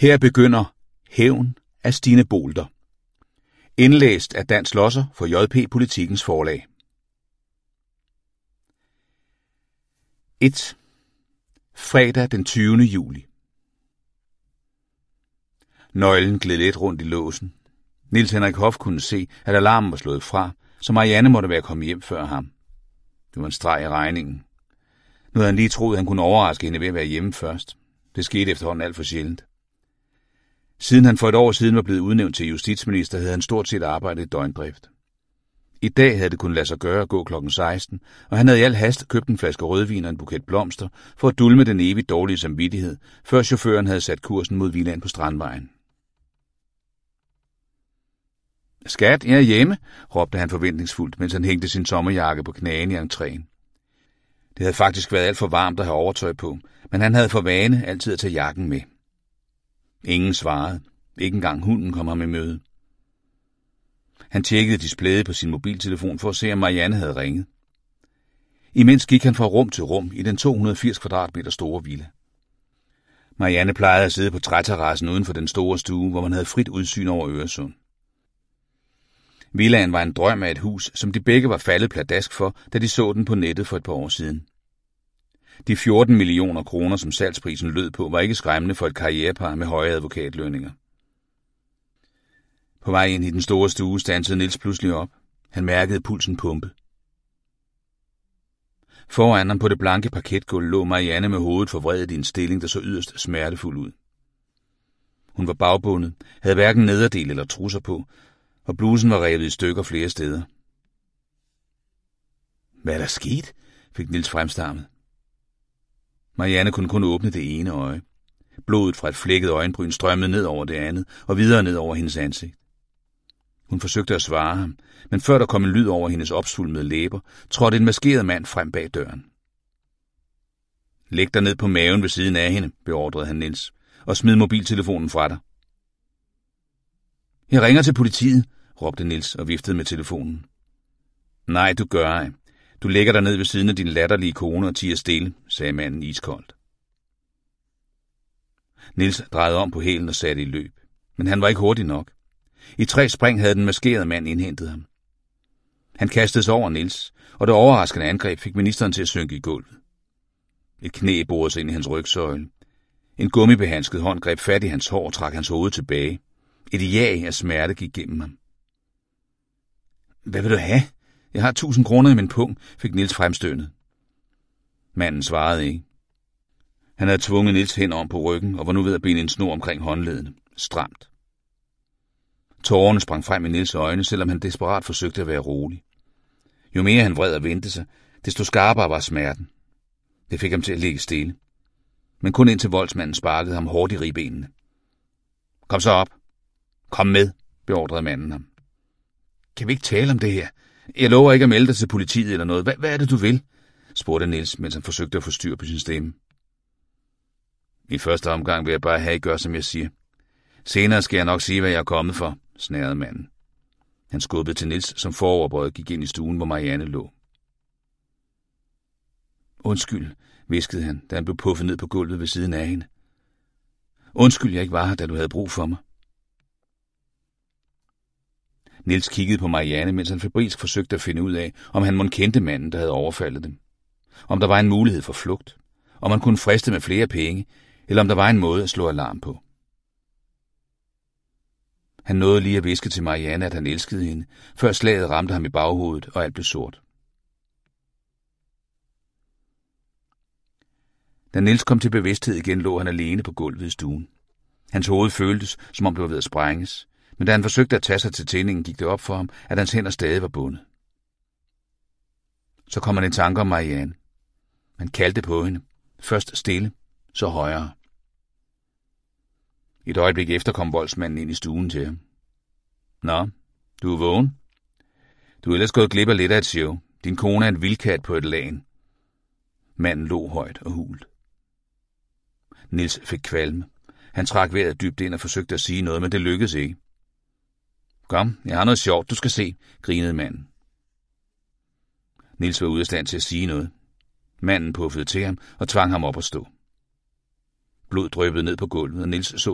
Her begynder Hævn af Stine Bolter. Indlæst af Dan Schlosser for JP Politikens forlag. 1. Fredag den 20. juli. Nøglen gled let rundt i låsen. Niels Henrik Hoff kunne se, at alarmen var slået fra, så Marianne måtte være kommet hjem før ham. Det var en streg i regningen. Nu havde han lige troet, at han kunne overraske hende ved at være hjemme først. Det skete efterhånden alt for sjældent. Siden han for et år siden var blevet udnævnt til justitsminister, havde han stort set arbejdet i døgndrift. I dag havde det kunnet lade sig gøre at gå kl. 16, og han havde i al hast købt en flaske rødvin og en buket blomster for at dulme den evigt dårlige samvittighed, før chaufføren havde sat kursen mod villaen på Strandvejen. Skat, jeg er hjemme, råbte han forventningsfuldt, mens han hængte sin sommerjakke på knæen i entréen. Det havde faktisk været alt for varmt at have overtøj på, men han havde for vane altid at tage jakken med. Ingen svarede. Ikke engang hunden kom ham i møde. Han tjekkede displayet på sin mobiltelefon for at se, om Marianne havde ringet. Imens gik han fra rum til rum i den 280 kvadratmeter store villa. Marianne plejede at sidde på træterrassen uden for den store stue, hvor man havde frit udsyn over Øresund. Villaen var en drøm af et hus, som de begge var faldet pladask for, da de så den på nettet for et par år siden. De 14 millioner kroner, som salgsprisen lød på, var ikke skræmmende for et karrierepar med høje advokatlønninger. På vej ind i den store stue standsede Niels pludselig op. Han mærkede pulsen pumpe. Foran ham på det blanke parketgulv lå Marianne med hovedet forvredet i en stilling, der så yderst smertefuld ud. Hun var bagbundet, havde hverken nederdel eller trusser på, og blusen var revet i stykker flere steder. Hvad er der sket? Fik Niels fremstammet. Marianne kunne kun åbne det ene øje. Blodet fra et flækket øjenbryn strømmede ned over det andet og videre ned over hendes ansigt. Hun forsøgte at svare ham, men før der kom en lyd over hendes opsvulmede læber, trådte en maskeret mand frem bag døren. Læg dig ned på maven ved siden af hende, beordrede han Niels, og smid mobiltelefonen fra dig. Jeg ringer til politiet, råbte Niels og viftede med telefonen. Nej, du gør ej. Du lægger dig ned ved siden af din latterlige kone og tiger stille, sagde manden iskoldt. Niels drejede om på hælen og satte i løb, men han var ikke hurtig nok. I 3 spring havde den maskerede mand indhentet ham. Han kastede sig over Niels, og det overraskende angreb fik ministeren til at synke i gulvet. Et knæ borede sig ind i hans rygsøjle. En gummibehandsket hånd greb fat i hans hår og trak hans hoved tilbage. Et jag af smerte gik gennem ham. Hvad vil du have? Jeg har 1000 kroner i min pung, fik Niels fremstønnet. Manden svarede ikke. Han havde tvunget Niels hen om på ryggen og var nu ved at binde en snor omkring håndledene. Stramt. Tårerne sprang frem i Niels øjne, selvom han desperat forsøgte at være rolig. Jo mere han vred og vendte sig, desto skarpere var smerten. Det fik ham til at ligge stille. Men kun indtil voldsmanden sparkede ham hårdt i ribbenene. Kom så op. Kom med, beordrede manden ham. Kan vi ikke tale om det her? Jeg lover ikke at melde dig til politiet eller noget. Hvad er det, du vil? Spurgte Niels, mens han forsøgte at få styr på sin stemme. I første omgang vil jeg bare have, at I gør, som jeg siger. Senere skal jeg nok sige, hvad jeg er kommet for, snærede manden. Han skubbede til Niels, som foroverbøjet gik ind i stuen, hvor Marianne lå. Undskyld, hviskede han, da han blev puffet ned på gulvet ved siden af hende. Undskyld, jeg ikke var her, da du havde brug for mig. Niels kiggede på Marianne, mens han febrilsk forsøgte at finde ud af, om han mon kendte manden, der havde overfaldet dem. Om der var en mulighed for flugt. Om man kunne friste med flere penge, eller om der var en måde at slå alarm på. Han nåede lige at hviske til Marianne, at han elskede hende, før slaget ramte ham i baghovedet, og alt blev sort. Da Niels kom til bevidsthed igen, lå han alene på gulvet i stuen. Hans hoved føltes, som om det var ved at sprænges, men da han forsøgte at tage sig til tændingen, gik det op for ham, at hans hænder stadig var bundet. Så kom han i tanke om Marianne. Han kaldte på hende. Først stille, så højere. Et øjeblik efter kom voldsmanden ind i stuen til ham. Nå, du er vågen? Du er ellers gået glip af lidt af et show. Din kone er en vildkat på et lagen. Manden lå højt og hult. Niels fik kvalme. Han trak vejret dybt ind og forsøgte at sige noget, men det lykkedes ikke. Kom, jeg har noget sjovt, du skal se, grinede manden. Niels var ude af stand til at sige noget. Manden puffede til ham og tvang ham op at stå. Blod dryppede ned på gulvet, og Niels så